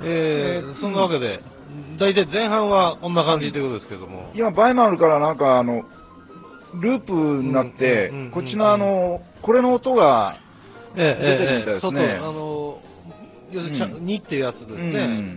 そんなわけで、大体前半はこんな感じということですけども。 今、バイナルからなんかループになって、こっちのこれの音が出てるみたいですね。 要するに2っていうやつですね。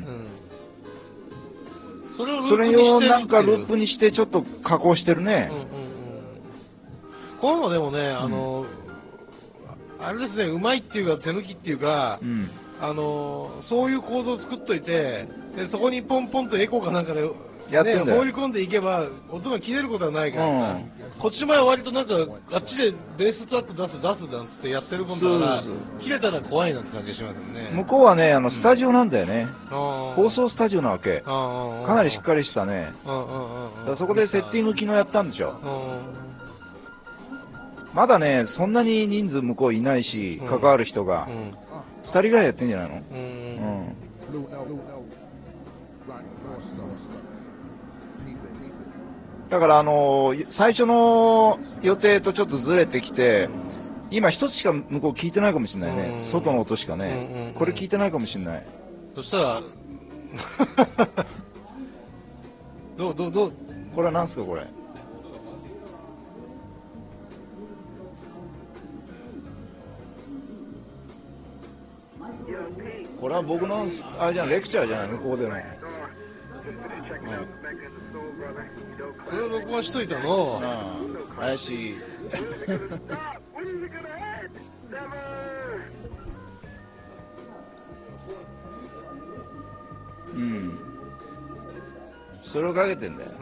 それをなんかループにしてちょっと加工してるね。 こういうのでもね、あれですね、うまいっていうか手抜きっていうか、そういう構造を作っといて、でそこにポンポンとエコーかなんかで、 やってんだよ、 放り込んでいけば音が切れることはないからさ、こっちの場合は割となんかあっちでベーストラック出すなんつってやってるもんだから切れたら怖いなんて感じがしますよね。 向こうはねスタジオなんだよね、放送スタジオなわけ、かなりしっかりしたね、そこでセッティング機能やったんでしょ。まだねそんなに人数向こういないし、関わる人が2人ぐらいやってんじゃないの。だから最初の予定とちょっとずれてきて、今一つしか向こう聞いてないかもしれないね、外の音しかね、これ聞いてないかもしれない。 そしたらどうこれは何すかこれ。これは僕のあれじゃん、レクチャーじゃない向こうでの。 それを録画しといたの。 怪しい。それをかけてんだよ。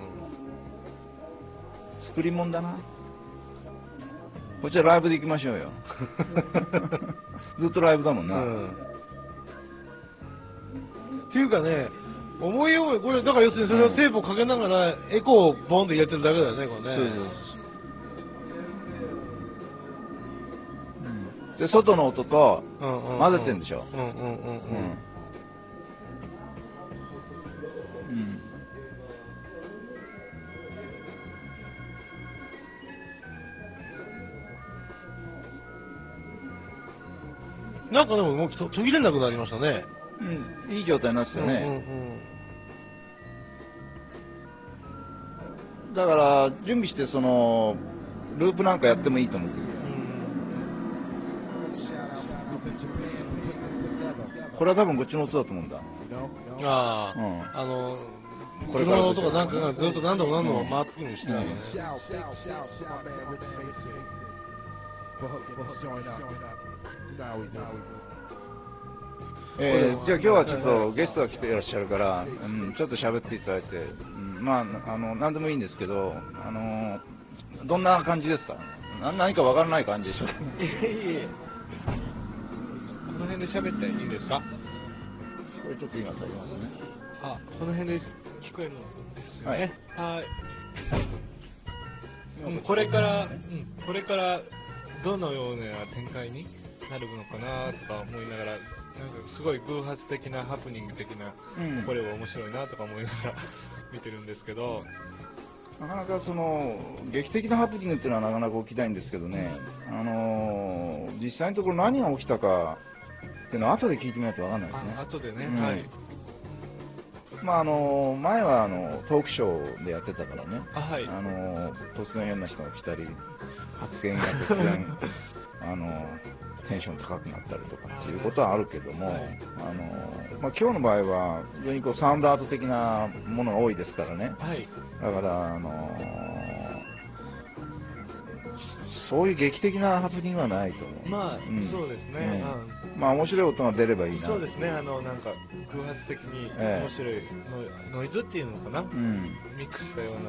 作り物だな。こっちはライブで行きましょうよ。ずっとライブだもんな。 っていうかね、思い思い、これだから要するにそれをテープをかけながらエコーをボンと入れてるだけだよね、これね。 で外の音と混ぜてんでしょ。 なんかでも動き途切れなくなりましたね。 いい状態になってたね。だから準備してループなんかやってもいいと思ってる。これは多分こっちの音だと思うんだ。 これの音がなんかずっと何度も回ってくるようにしてるんですね。 じゃあ今日はちょっとゲストが来ていらっしゃるから、ちょっと喋っていただいて、何でもいいんですけど、どんな感じですか。何かわからない感じでしょうか。 この辺で喋っていいんですか。 これちょっと今下げますね。 この辺で聞こえるんですよね。はい。これからどのような展開になるのかなとか思いながら、なんかすごい偶発的なハプニング的な、これは面白いなとか思いながら見てるんですけど、 なかなか劇的なハプニングっていうのはなかなか起きないんですけどね、実際のところ何が起きたかっていうのは後で聞いてみないと分かんないですね。 後でね、はい。 前はトークショーでやってたからね、突然変な人が来たり、発言が突然テンション高くなったりとかっていうことはあるけども、今日の場合は非常にサウンドアート的なものが多いですからね、だからそういう劇的なハプニングはないと思う。 そうですね。 面白い音が出ればいいな。 そうですね。なんか偶発的に面白いノイズっていうのかな、ミックスしたよう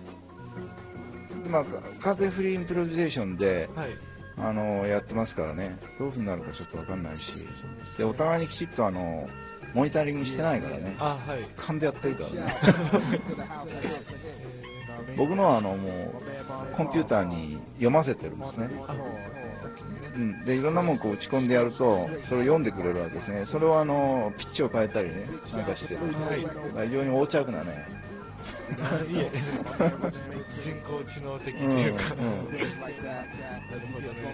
な。 風フリーインプロビゼーションで、やってますからね、どういうふうになるかちょっと分かんないし、でお互いにきちっとモニタリングしてないからね、勘でやってるからね。僕のはもうコンピューターに読ませてるんですね。でいろんなものを打ち込んでやるとそれを読んでくれるわけですね。それをピッチを変えたりねなんかして、非常に横着なね。 いえ、人工知能的っていうか。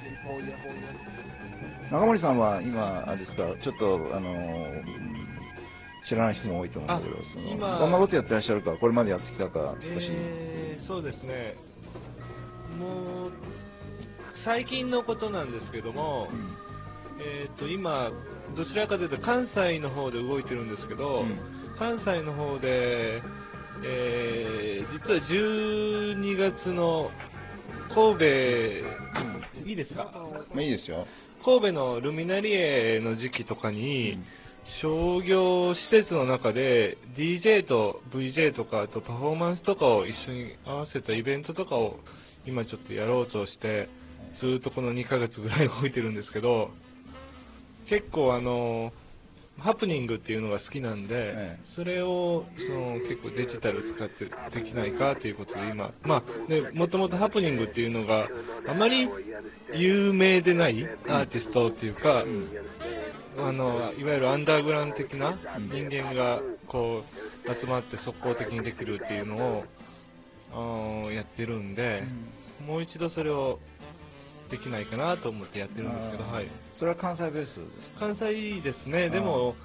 中森さんは今あれですか、ちょっと知らない人も多いと思うんだけど、どんなことやってらっしゃるか、これまでやってきたか、少し。 そうですね、もう最近のことなんですけども、今、どちらかというと関西の方で動いてるんですけど、関西の方で、実は12月の神戸、いいですか？ いいですよ。 神戸のルミナリエの時期とかに、商業施設の中で DJ と VJ とかあとパフォーマンスとかを一緒に合わせたイベントとかを今ちょっとやろうとしてずっとこの2ヶ月ぐらい動いてるんですけど、結構ハプニングっていうのが好きなんで、それを結構デジタル使ってできないかということで今、もともとハプニングっていうのがあまり有名でないアーティストっていうか、いわゆるアンダーグラウンド的な人間がこう集まって即効的にできるっていうのをやってるんで、もう一度それをできないかなと思ってやってるんですけど、はい。 それは関西ベースですか？ 関西ですね。でも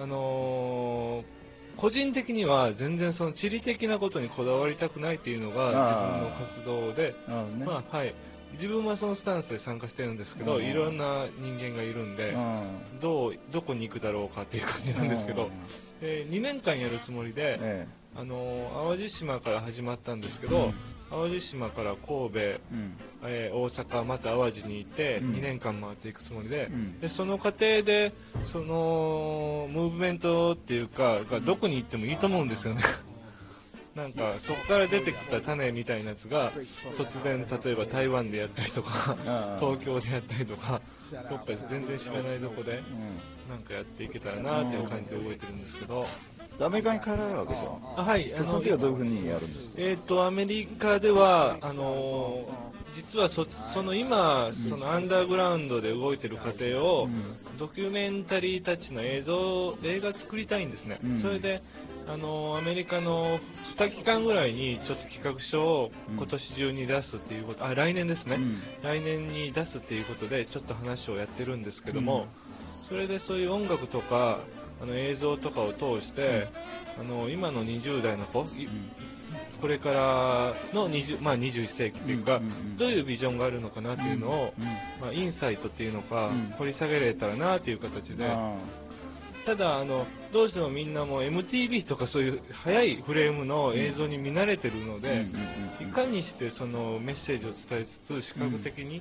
個人的には全然その地理的なことにこだわりたくないっていうのが自分の活動で、はい。自分はそのスタンスで参加してるんですけど、いろんな人間がいるんで、どこに行くだろうかっていう感じなんですけど、2年間やるつもりで、淡路島から始まったんですけど、淡路島から神戸、大阪、また淡路に行って2年間回っていくつもりで、その過程でそのムーブメントっていうかがどこに行ってもいいと思うんですよね。なんかそこから出てきた種みたいなやつが突然例えば台湾でやったりとか東京でやったりとかどっか全然知らないとこでなんかやっていけたらなっていう感じで動いてるんですけど。 アメリカに帰られるわけじゃん。 はい。 その時はどういうふうにやるんですか？アメリカでは実はその今そのアンダーグラウンドで動いてる過程をドキュメンタリータッチの映画作りたいんですね。それでアメリカの2期間ぐらいにちょっと企画書を今年中に出すっていうこと、来年ですね、来年に出すっていうことでちょっと話をやってるんですけども、それでそういう音楽とか映像とかを通して今の20代の子、これからの21世紀というか、どういうビジョンがあるのかなっていうのを、インサイトっていうのか、掘り下げれたらなという形で、ただどうしてもみんなも MTV とかそういう速いフレームの映像に見慣れてるので、いかにしてそのメッセージを伝えつつ視覚的に、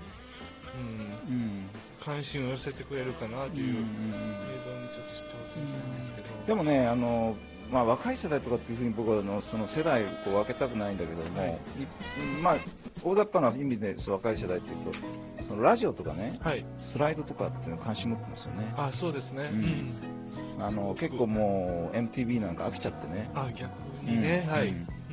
関心を寄せてくれるかなという映像にちょっと挑戦してるんですけど。 でもね若い世代とかっていうふうに僕はその世代を分けたくないんだけども、大雑把な意味で若い世代っていうとそのラジオとかね、スライドとかっていうの関心持ってますよね。 そうですね。 結構もう MTV なんか飽きちゃってね。 逆にね、はい。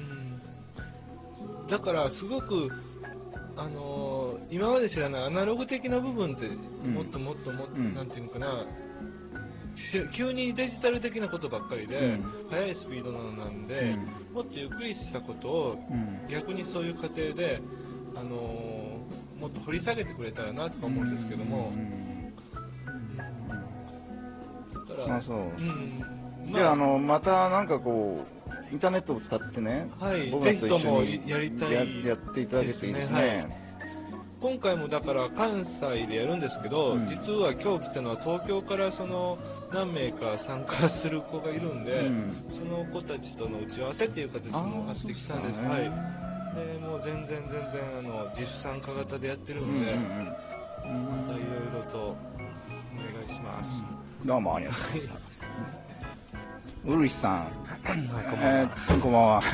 だからすごく今まで知らないアナログ的な部分ってもっともっとなんていうのかな、急にデジタル的なことばっかりで、速いスピードなんで、もっとゆっくりしたことを、逆にそういう過程で、もっと掘り下げてくれたらなとか思うんですけども。だから、 じゃあまたなんかこうインターネットを使ってね、 僕らと一緒にやっていただけるといいですね。 今回もだから関西でやるんですけど、実は今日来たのは東京から何名か参加する子がいるんで、その子たちとの打ち合わせっていう形もあってきたんです。はい。でもう全然自主参加型でやってるんで、またいろいろとお願いします。 どうもありがとうございます。ウルリスさん、こんばんは。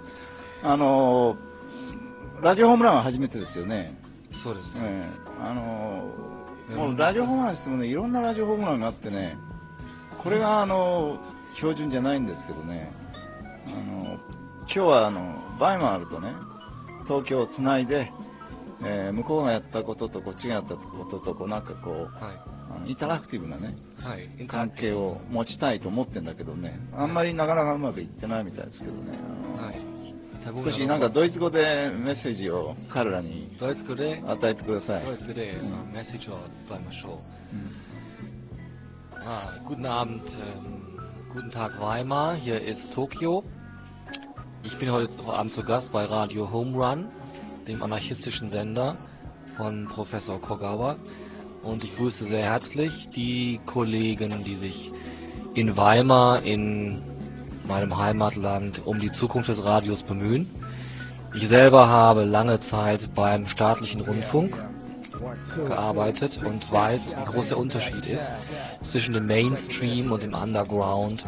ラジオホームランは初めてですよね。 そうですね。 もうラジオホームランしてもね、いろんなラジオホームランがあってね、これが標準じゃないんですけどね、今日はバイマールとね、東京をつないで、向こうがやったこととこっちがやったこととこうなんかこう、インタラクティブなね、関係を持ちたいと思ってるんだけどね、あんまりなかなかうまくいってないみたいですけどね。少しなんかドイツ語でメッセージを彼らに与えてください。 ドイツ語でメッセージを伝えましょう。Guten Abend, Guten Tag Weimar, hier ist Tokio. Ich bin heute Abend zu Gast bei Radio Home Run, dem anarchistischen Sender von Professor Kogawa. Und ich grüße sehr herzlich die Kollegen, die sich in Weimar, in meinem Heimatland, um die Zukunft des Radios bemühen. Ich selber habe lange Zeit beim staatlichen Rundfunk gearbeitet und weiß, wie groß der Unterschied ist zwischen dem Mainstream und dem Underground.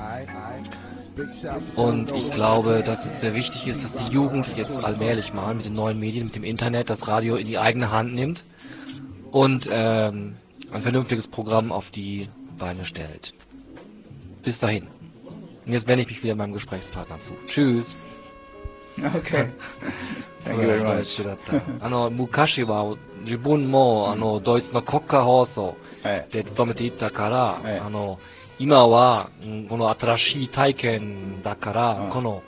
Und ich glaube, dass es sehr wichtig ist, dass die Jugend jetzt allmählich mal mit den neuen Medien, mit dem Internet, das Radio in die eigene Hand nimmt und ein vernünftiges Programm auf die Beine stellt. Bis dahin. Und jetzt wende ich mich wieder meinem Gesprächspartner zu. Tschüss. Okay. Thank you very much. 昔は自分もドイツの国家放送で勤めていたから、今はこの新しい体験だから、この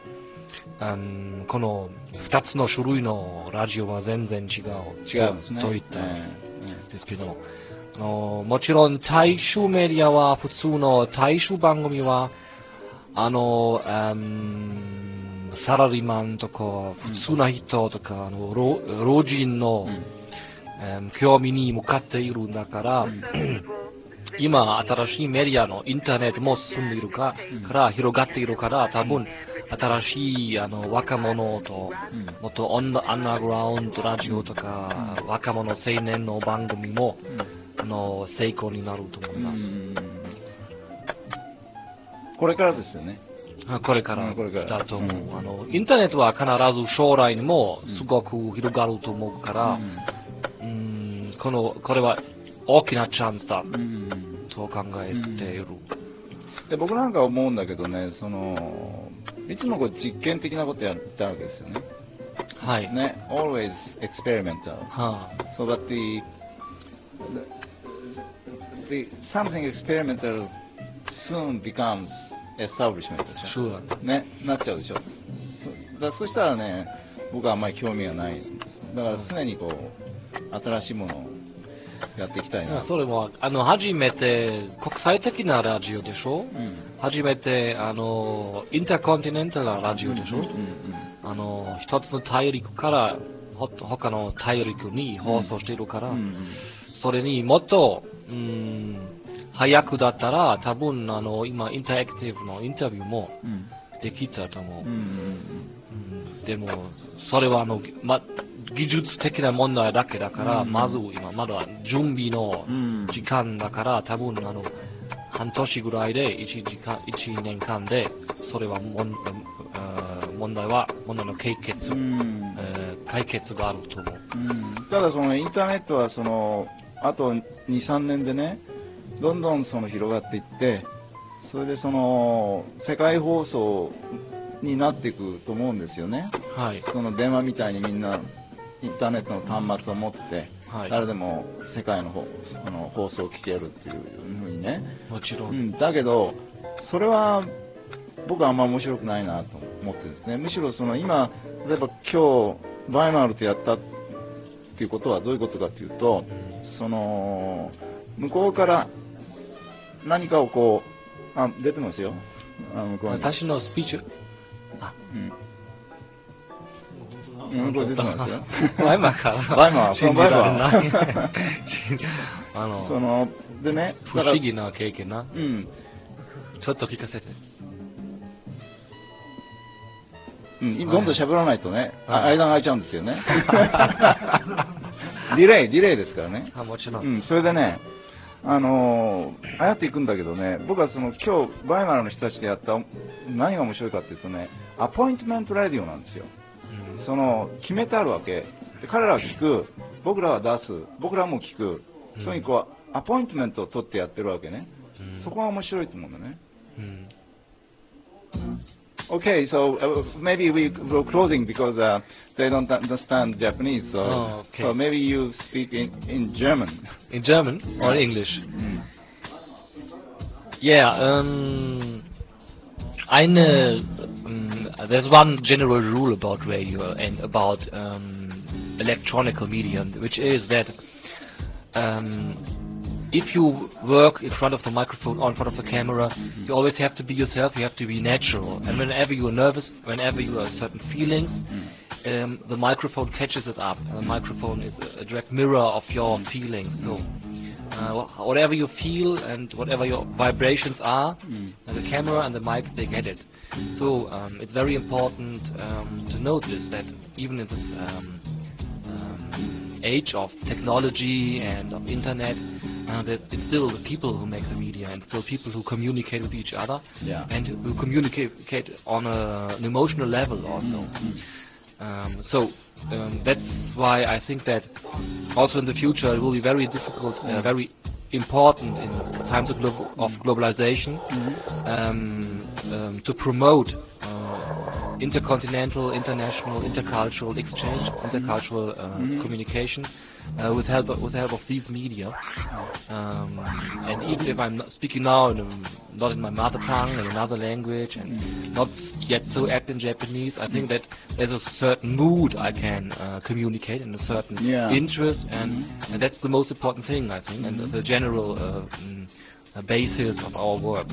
2つの種類のラジオは全然違うと言ったんですけど、もちろん大衆メディアは普通の大衆番組はサラリーマンとか普通な人とか老人の興味に向かっているんだから、今新しいメディアのインターネットも進んでいるから広がっているから、多分新しい若者ともっとアンダーグラウンドラジオとか若者青年の番組も成功になると思います。 これからですよね。 これからだと思う。インターネットは必ず将来にもすごく広がると思うから、これは大きなチャンスだと考えている。 で僕なんか思うんだけどね、いつもこう実験的なことやったわけですよね。 はい。 ね、always experimental. So that the something experimental soon becomes establishment でしょ。ね、なっちゃうでしょ。そしたらね、僕はあんまり興味がないんです。だから常にこう新しいものをやっていきたいな。 それも初めて国際的なラジオでしょ。初めてインターコンティネンタルなラジオでしょ。一つの大陸から他の大陸に放送しているから、それにもっと早くだったら多分今インタラクティブのインタビューもできたと思う。でもそれは技術的な問題だけだから、まず今まだ準備の時間だから、多分半年ぐらいで1年間でそれは問題の解決があると思う。 ただそのインターネットはあと 2,3 年でね、どんどん広がっていって、それで世界放送になっていくと思うんですよね。 はい。 電話みたいにみんなインターネットの端末を持って、誰でも世界の放送を聞けるっていうふうにね。 もちろん。 だけどそれは僕はあんま面白くないなと思ってですね。むしろ今例えば今日バイマールとやったっていうことはどういうことかというと、向こうから何かをこう出てますよ。 私のスピーチこれ出てますよ。 バイマーから。 バイマー。 信じられない。 でね。 不思議な経験な。ちょっと聞かせて。 どんどん喋らないとね、間が空いちゃうんですよね。ディレイですからね。 もちろん。 それでね、流行っていくんだけどね、僕は今日バイマーの人たちでやった何が面白いかっていうとね、アポイントメントラディオなんですよ。決めてあるわけで、彼らは聞く、僕らは出す、僕らも聞く、そういうこうアポイントメントを取ってやってるわけね。そこが面白いと思うんだね。Okay, so maybe we're closing because they don't understand Japanese, so maybe you speak in German. In German or English? Yeah, there's one general rule about radio and about electronic media, which is that if you work in front of the microphone or in front of the camera, you always have to be yourself, you have to be natural. And whenever you are nervous, whenever you have certain feelings, the microphone catches it up. The microphone is a direct mirror of your feelings. So whatever you feel and whatever your vibrations are, the camera and the mic, they get it. So it's very important to notice that even in this age of technology and of internet, that it's still the people who make the media and still people who communicate with each other and who communicate on an emotional level also. That's why I think that also in the future it will be very difficult, very important in times of globalization to promote intercontinental, international, intercultural exchange, intercultural communication with help of these media. And even if I'm speaking now not in my mother tongue, in another language, and not yet so apt in Japanese, I think that there's a certain mood I can communicate and a certain interest, and that's the most important thing, I think, and the general basis of our work.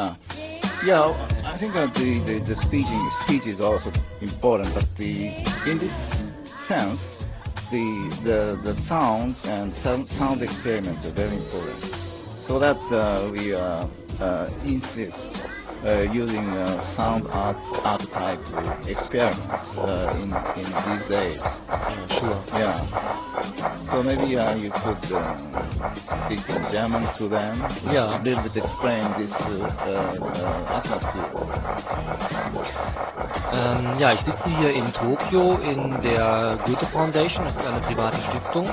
I think that the speech is also important, but in this sense, the sounds and sound experiments are very important. So that we insist using sound archetype experiments in these days. So maybe you could speak in German to them. A little bit explain this atmosphere. Ich sitze hier in Tokio in der Goethe Foundation. Das ist eine private Stiftung,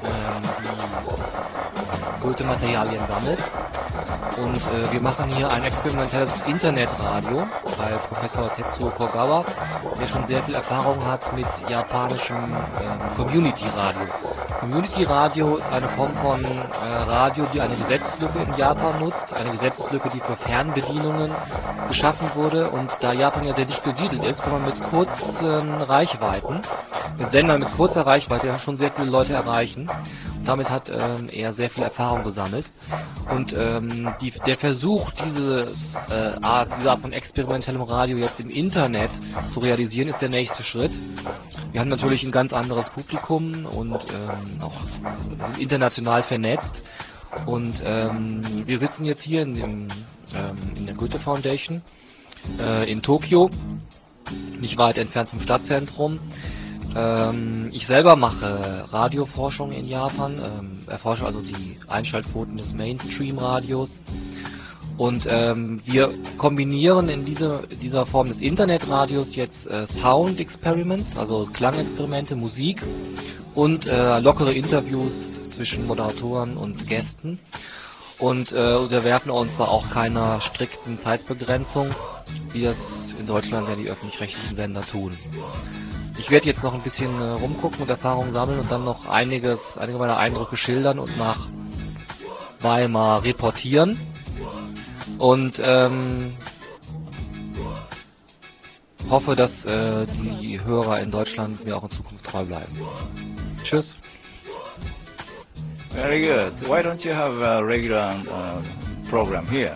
die Goethe-Materialien sammelt. Und wir machen hier ein experimentelles Internetradio bei Professor Tetsuo Kogawa, der schon sehr viel Erfahrung hat mit japanischem Community-Radio. Community-Radio ist eine Form von Radio, die eine Gesetzeslücke in Japan nutzt, eine Gesetzeslücke, die für Fernbedienungen geschaffen wurde. Und da Japan ja sehr dicht besiedelt ist, kann man mit kurzen Reichweiten, mit Sendern mit kurzer Reichweite schon sehr viele Leute erreichen. Und damit hat er sehr viel Erfahrung gesammelt. Und der Versuch, diese Art von experimentellem Radio jetzt im Internet zu realisieren, ist der nächste Schritt. Wir haben natürlich ein ganz anderes Publikum und auch international vernetzt. Und wir sitzen jetzt hier in der Goethe Foundation in Tokio, nicht weit entfernt vom Stadtzentrum. Ich selber mache Radioforschung in Japan, erforsche also die Einschaltquoten des Mainstream-Radios. Und wir kombinieren in dieser Form des Internetradios jetzt Sound Experiments, also Klangexperimente, Musik und lockere Interviews zwischen Moderatoren und Gästen. Und unterwerfen uns da auch keiner strikten Zeitbegrenzung, wie das in Deutschland ja die öffentlich-rechtlichen Sender tun. Ich werde jetzt noch ein bisschen rumgucken und Erfahrungen sammeln und dann noch einige meiner Eindrücke schildern und nach Weimar reportieren. Und hoffe, dass die Hörer in Deutschland mir auch in Zukunft treu bleiben. Tschüss. Very good. Why don't you have a regular program here?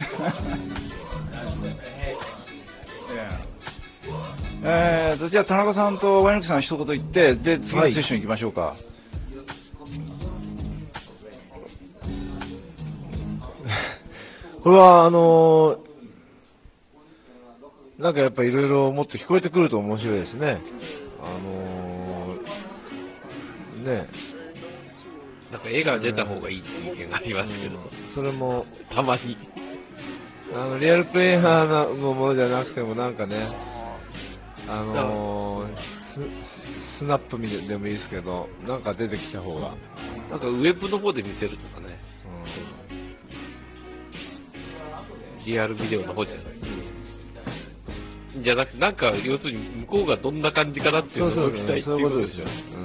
じゃあ田中さんとワイノキさん一言言ってで次のセッション行きましょうか。 これはなんかやっぱいろいろもっと聞こえてくると面白いですね。 なんか絵が出た方がいいっていう意見がありますけど、 それもたまにリアルプレイヤーのものじゃなくてもなんかね、スナップでもいいですけど、なんか出てきた方が、 なんかウェブの方で見せるとかね、リアルビデオの方じゃないじゃなくて、なんか要するに向こうがどんな感じかなっていうのを聞きたいっていうことでしょ。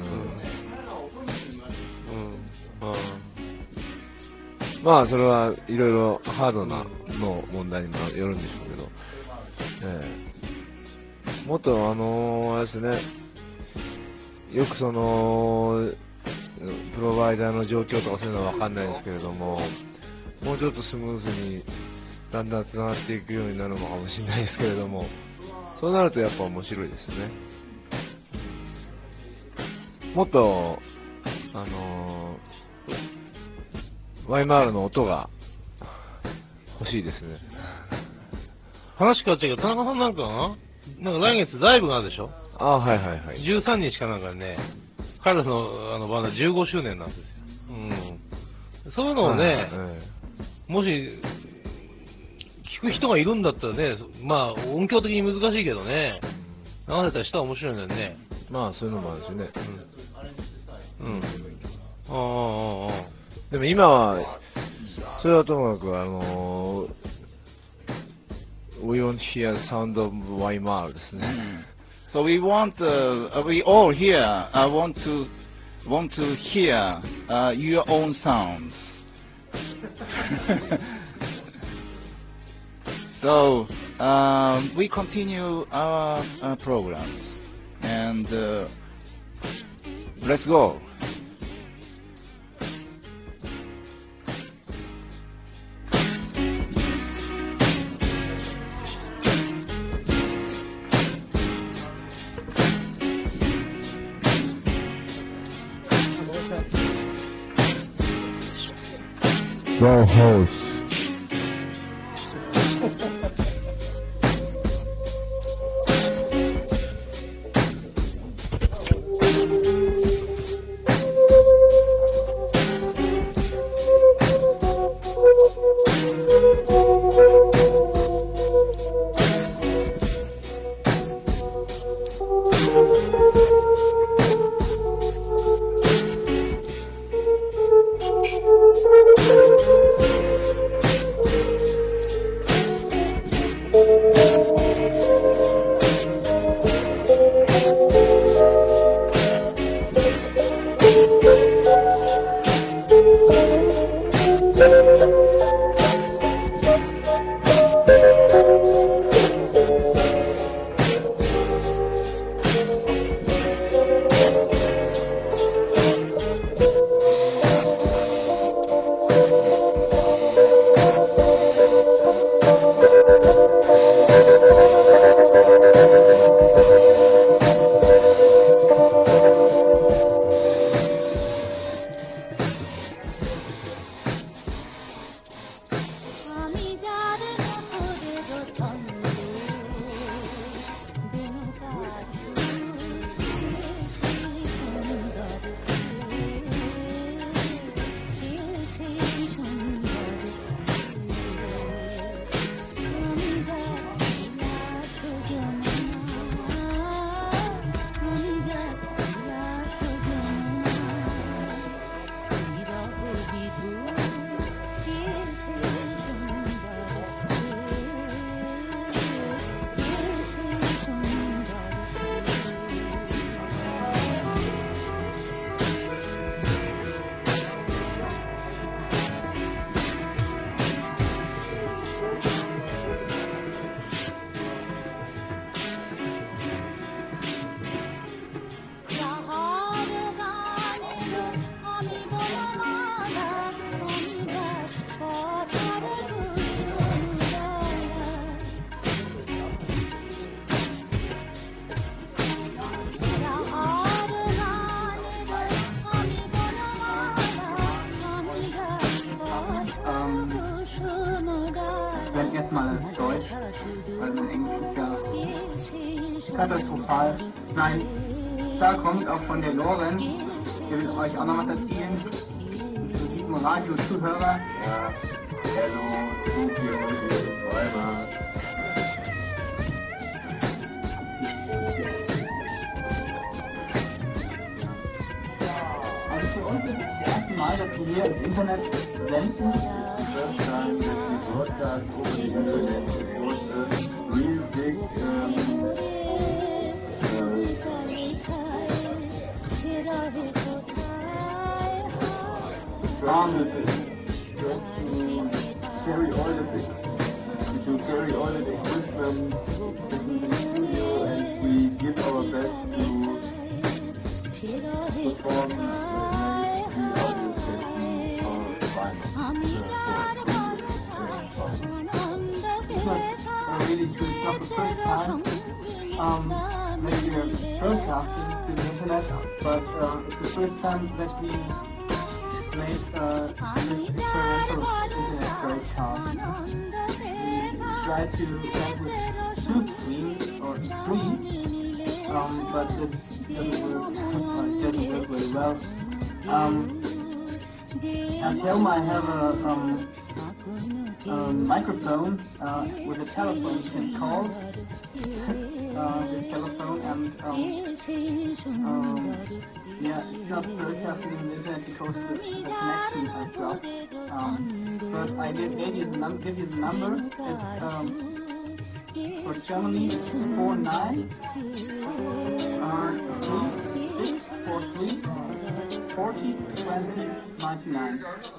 まあそれはいろいろハードなの問題にもよるんでしょうけど、もっとあれですね、よくプロバイダーの状況とかそういうのは分かんないですけれども、もうちょっとスムーズにだんだんつながっていくようになるのかもしれないですけれども、そうなるとやっぱ面白いですね。もっとワイマールの音が欲しいですね。話変わっちゃうけど、田中さんなんか来月ライブがあるでしょ。はいはいはい。13日かなんかね、彼らのバンド15周年なんですよ。そういうのをね、もし聞く人がいるんだったらね、まあ音響的に難しいけどね、流せたりしたら面白いんだよね。まあそういうのもあるしね。でも今はそれはともかくWe won't hear sound of Weimar ですね。 So we all here want to hear your own sounds. So we continue our programs and let's go. Go host. Katastrophal. Nein, da kommt auch von der Lorenz, der will euch auch noch was erzählen. Zu diesem Radio-Zuhörer. Ja, hallo, Tokio, Weimar. Also für uns ist es das erste Mal, dass wir hier im Internet senden. First time that we broadcast over the internet. It was a real big carry all the things. To carry all the equipment in the studio, and we give our best to perform it's not the first time that we are broadcasting to the internet, but it's the first time that we made this experimental internet broadcast. We tried to send with 2 streams or 3, but this doesn't work very well. At home I have a microphone with a telephone you can call the telephone, and it's not broadcasting on the internet because the connection has dropped. But I give you the number. It's for Germany 49 3643 40 20 99.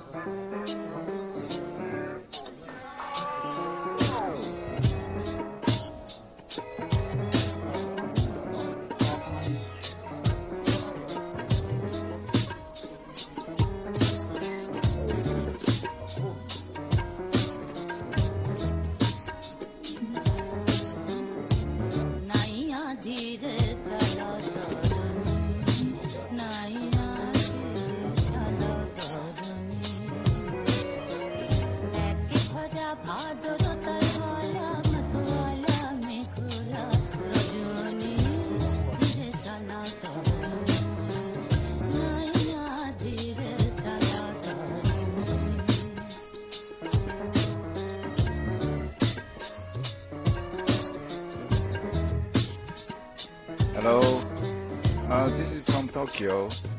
Hello, this is from Tokyo.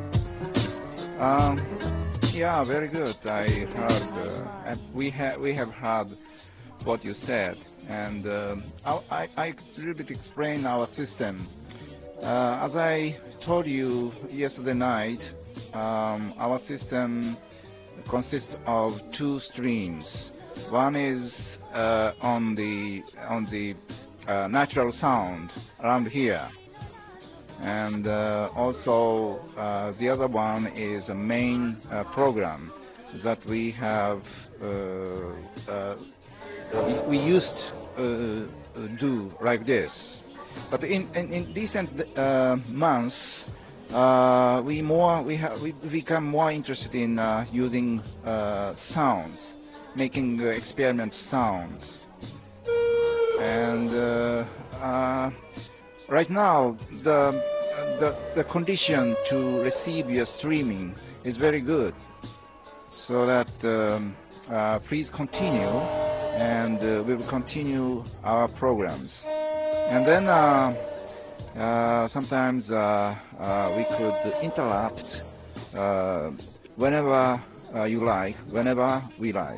Yeah, very good. I heard, we have heard what you said, and I a little bit explain our system. As I told you yesterday night, our system consists of 2 streams. One is on the natural sound around here. And also the other one is a main program that we have we used to do like this. But in recent months, we become more interested in using sounds, making experiment sounds, and right now, the condition to receive your streaming is very good. So that please continue, and we will continue our programs. And then sometimes we could interrupt whenever you like, whenever we like.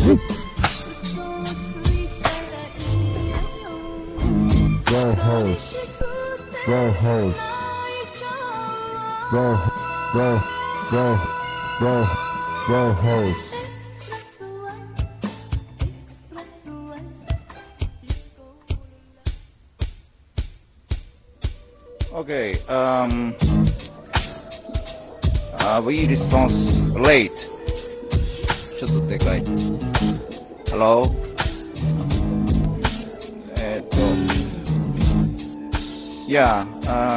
Roll host. Roll host. Roll host. Okay, we response late. ちょっとでかい。Hello? Yeah,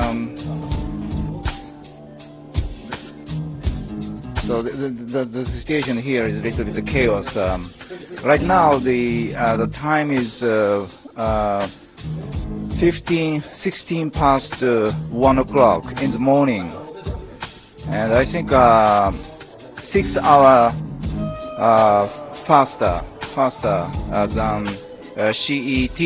so the situation here is a little bit chaos. Right now the time is 16 past 1 o'clock in the morning, and I think 6 hours faster than CET.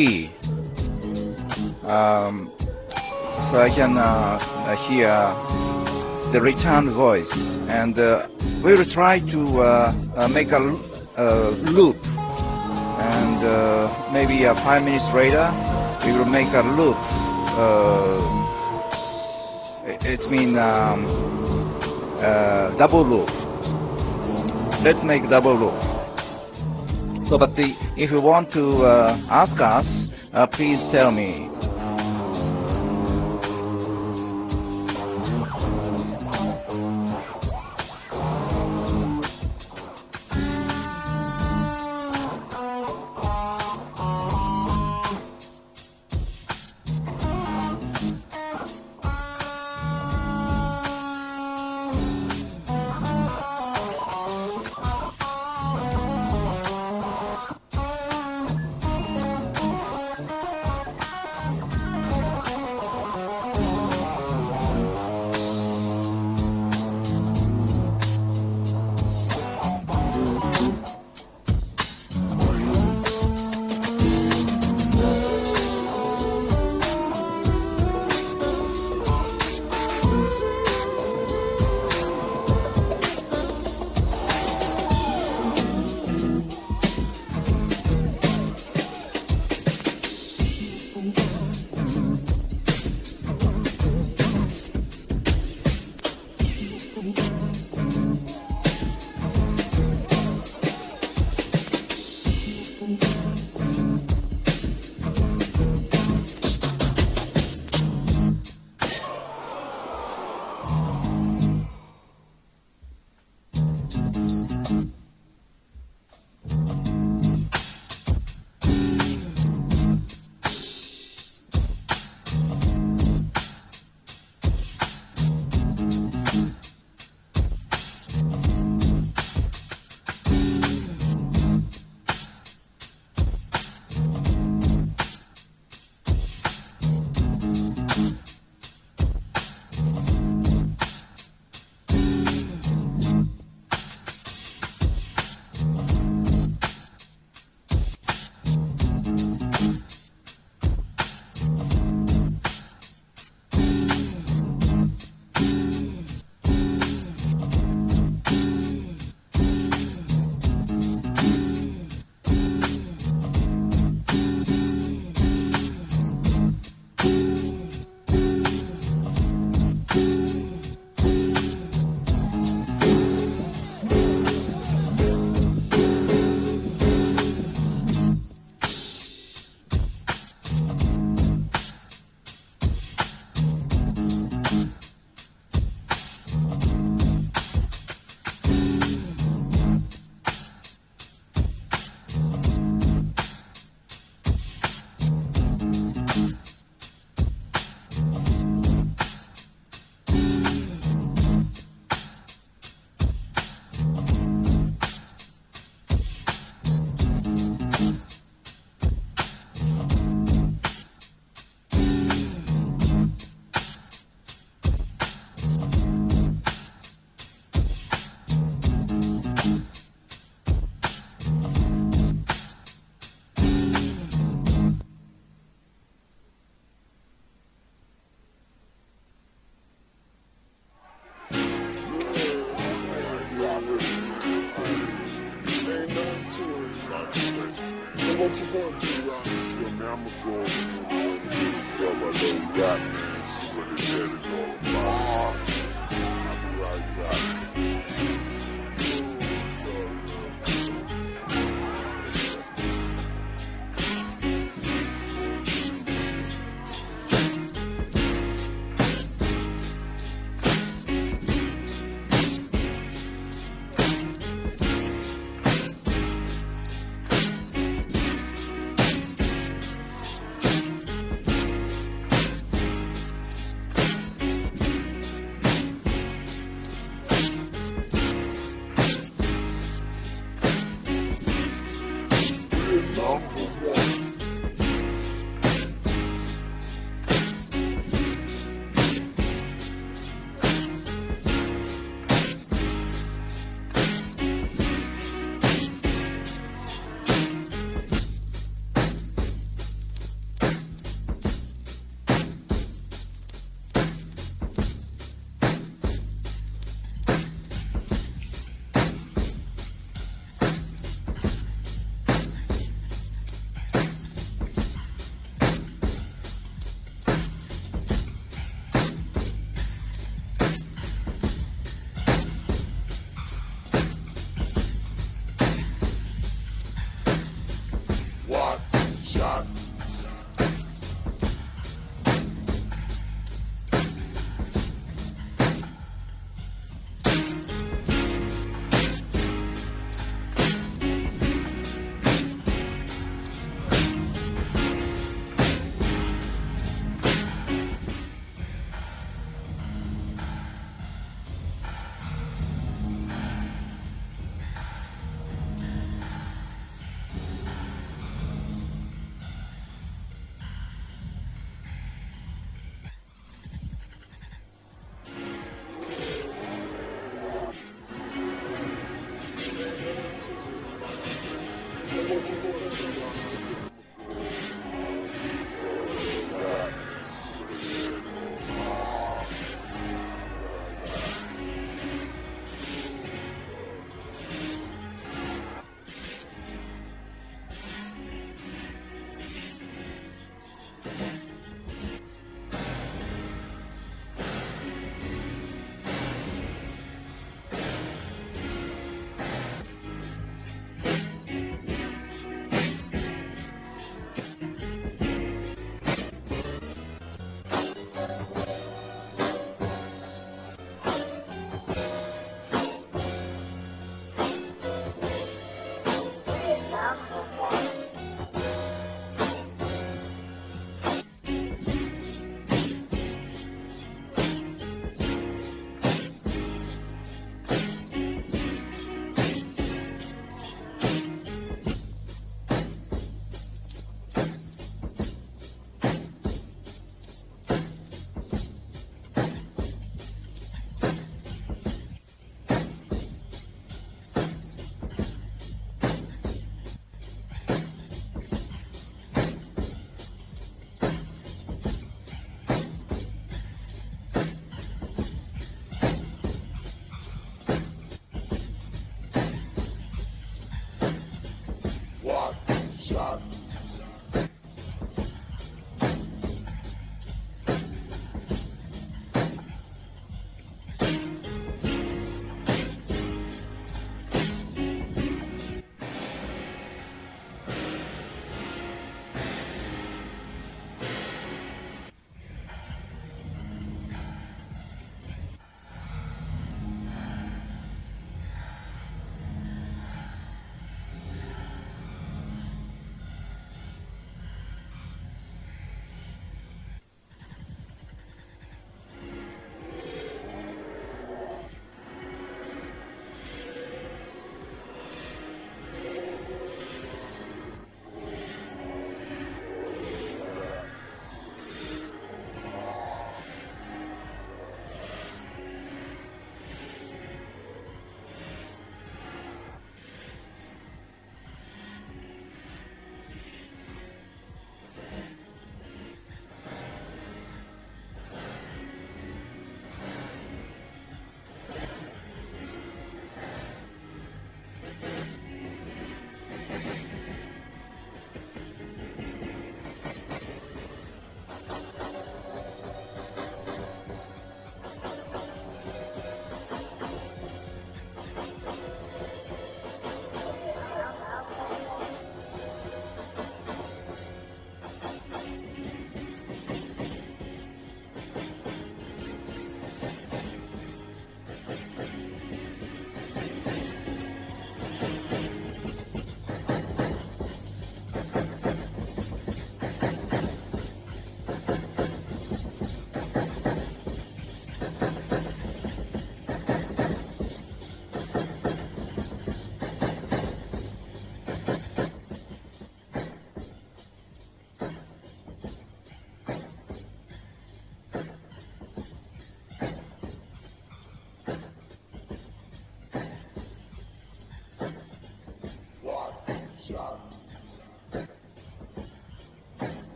So I can hear the return voice, and we will try to make a loop, and maybe 5 minutes later we will make a loop. It means double loop. Let's make double loop. So, but if you want to ask us, please tell me. what you want to, so now I'ma go on myself a little rap and see what his head is all about. I'll be right back.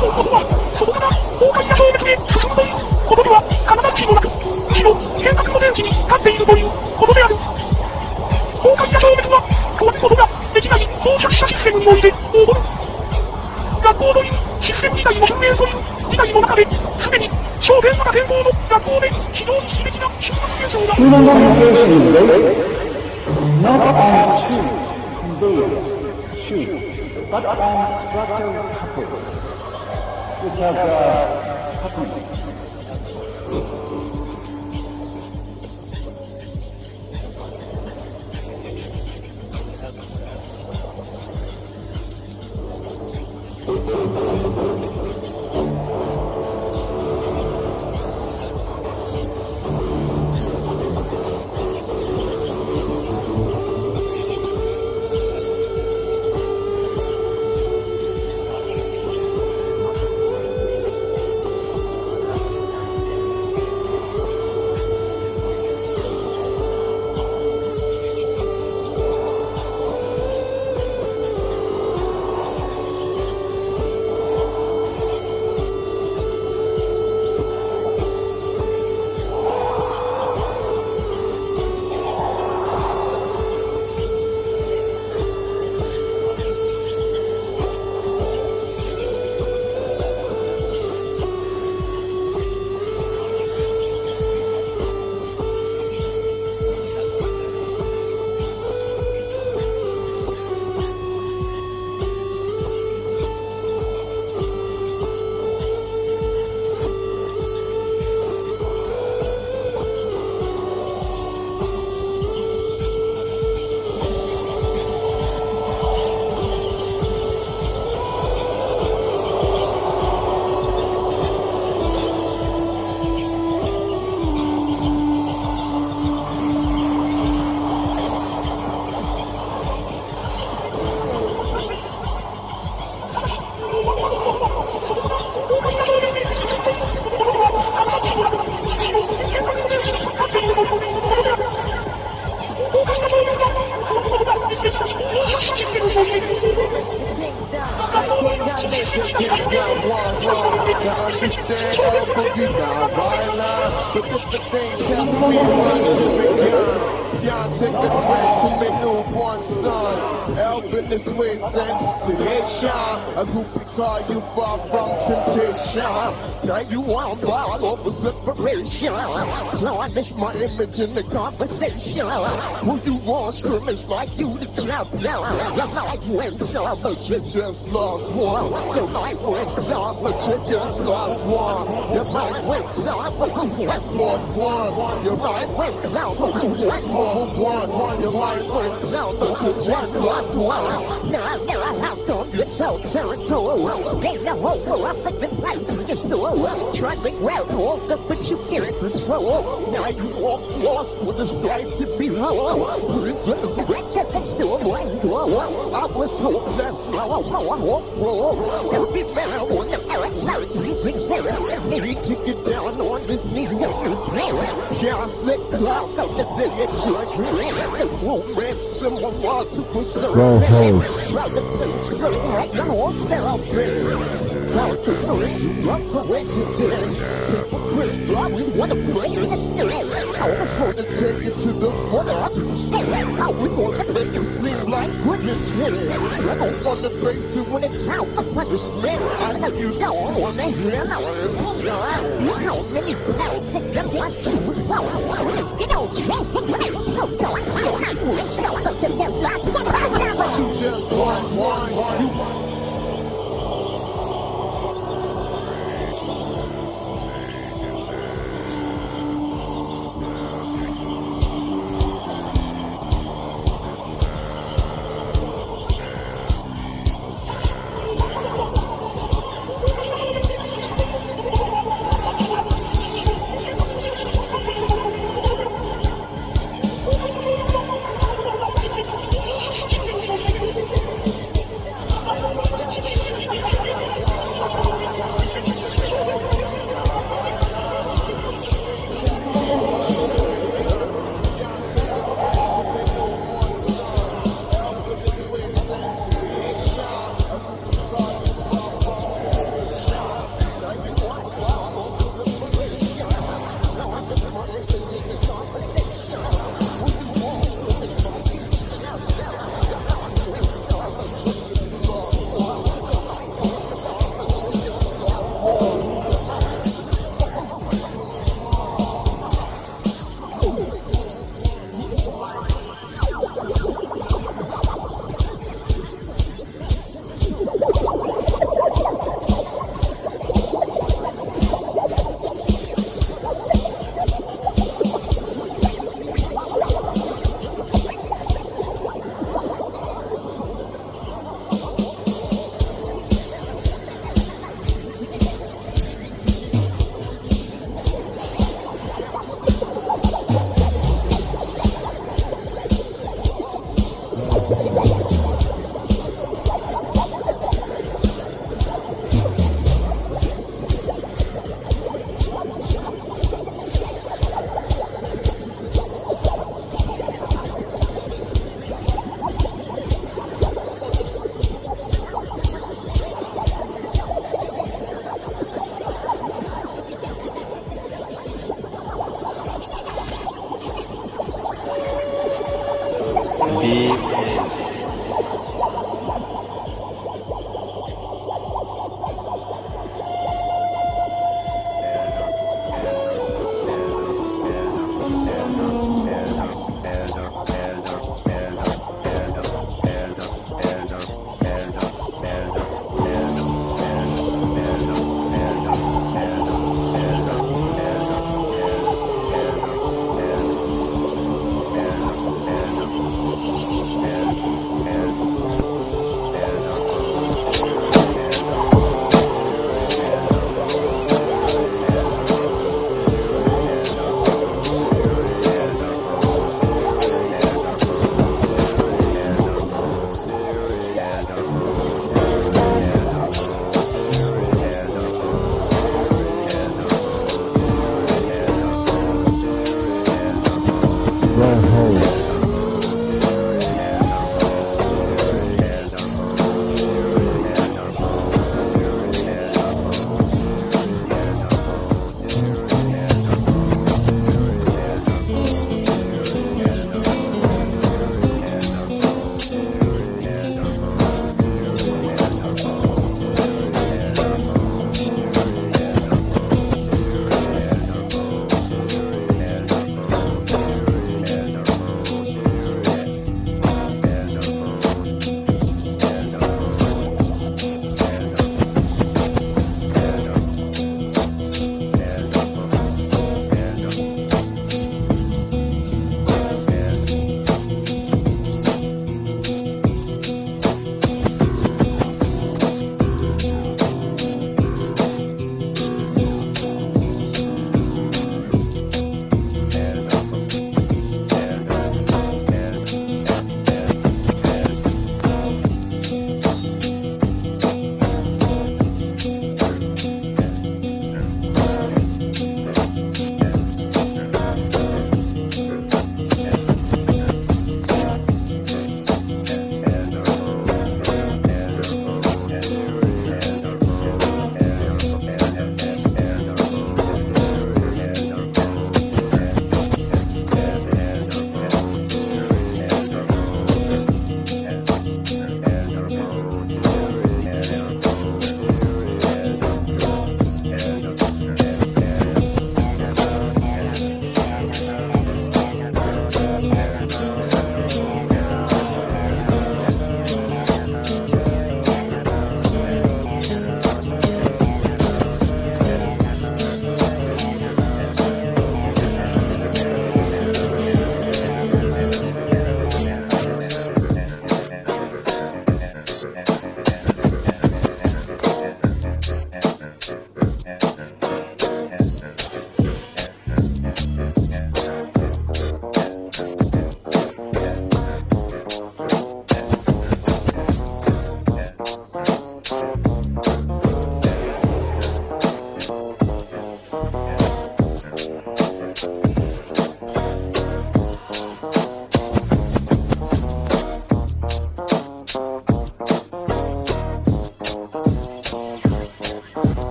思うことは、そこから崩壊や消滅へ進むということでは必ずしもなく、むしろ変革の電池に立っているということである。崩壊や消滅は、壊すことができない放射射システムにおいて起こる。学校というシステム自体も運営という時代の中で、すでに小天馬天皇の学校で非常に私的な出発現象が。 Not on two conveyors, shoes, but on structural couples, which have happened. My image in the conversation. Who you want scrimmage like you the champion? Your life went on, but you just lost one. Your life went on, but you just lost one. Your life went on, but you just lost one. Your life went on, but you just lost one. Your life went on, but you just lost one. Now, how come you're so territorial? Ain't no hope up at the place you store. Trying to grab hold of, but you can't control. Now you walk lost with a sight to behold. I was hopeless, now I walk wrong. Every man I want to out, he's sincere. Need to get down on his knees and you pray. Just let cloud out the village, just the woman, someone wants to put some round the place, running right on all self. Proud to bring you up for what you did. I always want to play in the spirit. I was going to take you to the water. I was going to make you sleep like goodness spirit. I don't want to face you when it's out of punishment. I know you don't want to hear no. You know many people think that what you was wrong. You know, chase it when it's so. I don't have to show something that's like what you just want.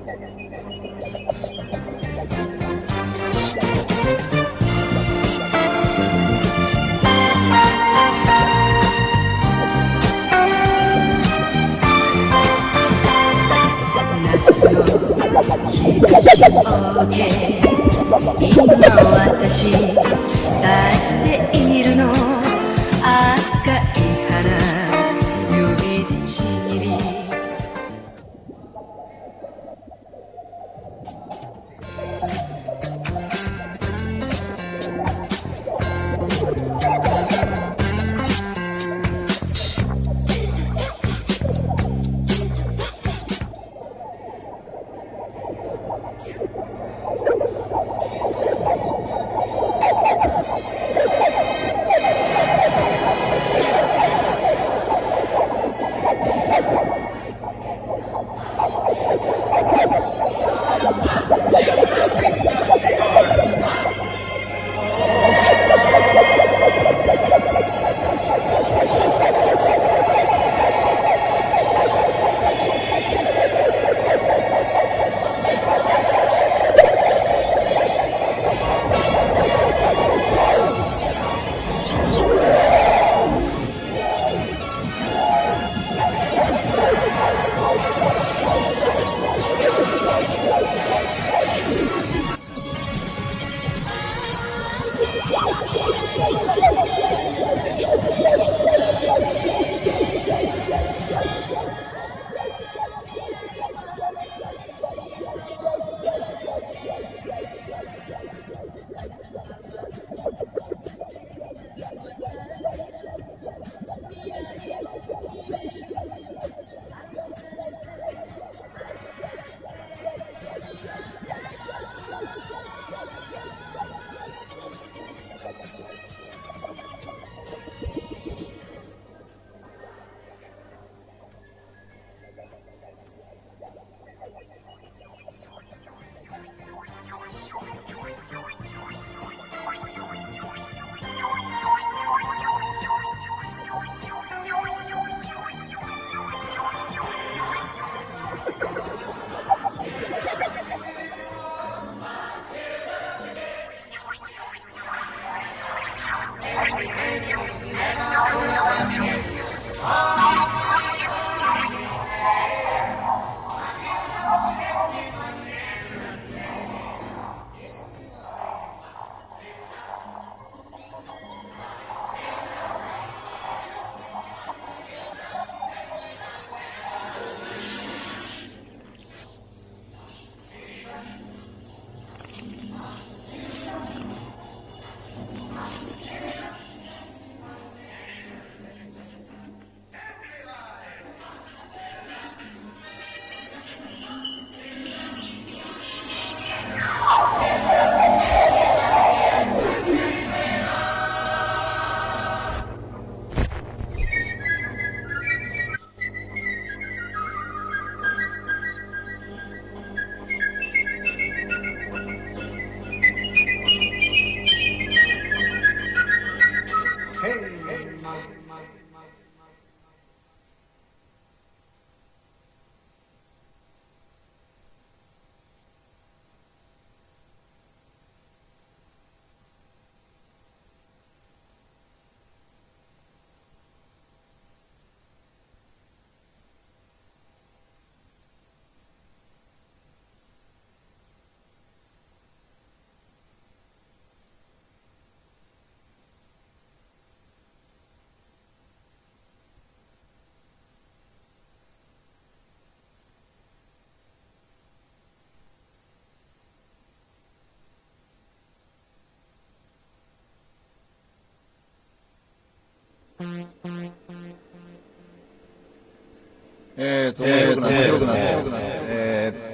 面白くなって、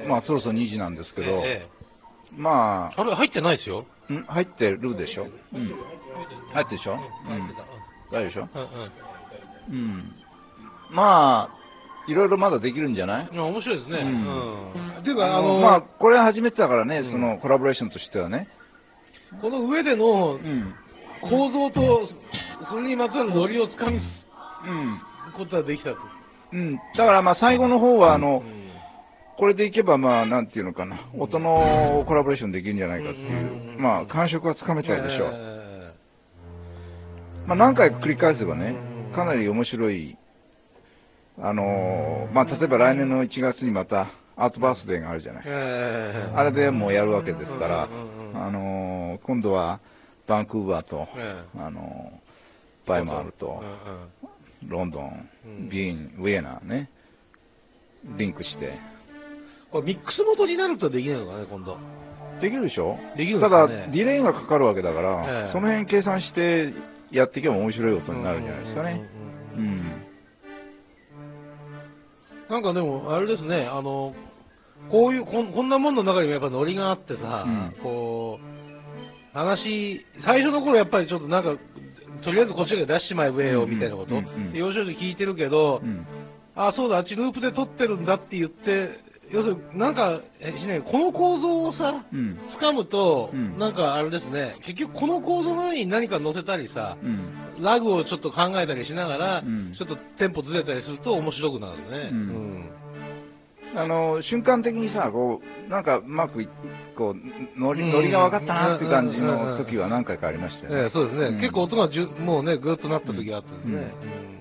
まあそろそろ2時なんですけど、まあ。 あれ、入ってないですよ。 入ってるでしょ。うん。入ってるでしょ。うん。大丈夫でしょ。うん。まあ、いろいろまだできるんじゃない？ いや、面白いですね。うん。 ていうか、まあ、これ初めてだからね、そのコラボレーションとしてはね。 この上での構造と、それにまつわるノリをつかみことができたと。 うん。だからまあ最後の方は、 これでいけば、まあ、なんていうのかな、音のコラボレーションできるんじゃないかっていう、まあ、感触はつかめたいでしょう。まあ、何回繰り返せばね、かなり面白い、まあ、例えば来年の1月にまた、アートバースデーがあるじゃない。あれでもうやるわけですから、今度は、バンクーバーと、バイマールと、ロンドン、ビーン、ウィエナーね、リンクして。 これミックス元になるとできないのかね、今度。 できるでしょ？ できるんですかね。 ただ、ディレイがかかるわけだから、その辺計算してやっていけば面白い音になるんじゃないですかね。 なんかでも、あれですね、こういう、こんなもんの中にもやっぱノリがあってさ、こう、最初の頃やっぱりちょっとなんか、とりあえずこっちが出しちまえばええよみたいなこと、要所で聞いてるけど、あ、そうだ、あっちループで撮ってるんだって言って、要するになんか、この構造をさ、掴むと、なんかあれですね、結局この構造の上に何か乗せたりさ、ラグをちょっと考えたりしながら、ちょっとテンポずれたりすると面白くなるね。 瞬間的にさ、こう、なんかうまく、こう、ノリが分かったなって感じの時は何回かありましたよね。 そうですね。結構音がもうね、ぐーっとなった時があってですね。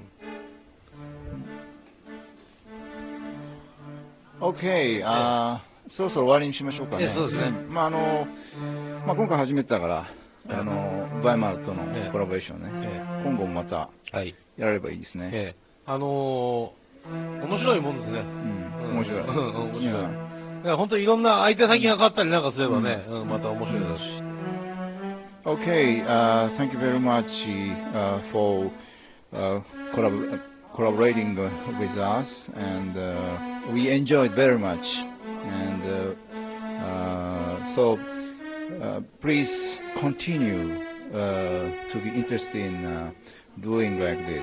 OK、そろそろ終わりにしましょうかね。 そうですね。 まあまあ今回初めてだから、バイマルとのコラボレーションね、今後もまたやらればいいですね。 面白いもんですね。 面白い。 面白い。だから本当にいろんな相手先が勝ったりなんかすればね、また面白いだし。 Okay, thank you very much for collaborating with us, and we enjoyed very much. And so please continue to be interested in doing like this.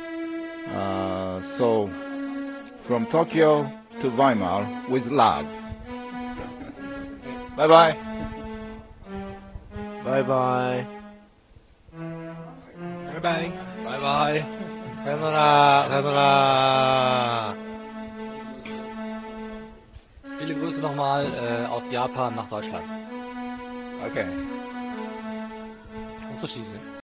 So from Tokyo to Weimar with love. Bye bye. Bye bye. Bye bye. Bye bye. Sayonara. Sayonara. Viele Grüße nochmal aus Japan nach Deutschland. Okay. Und so schießen.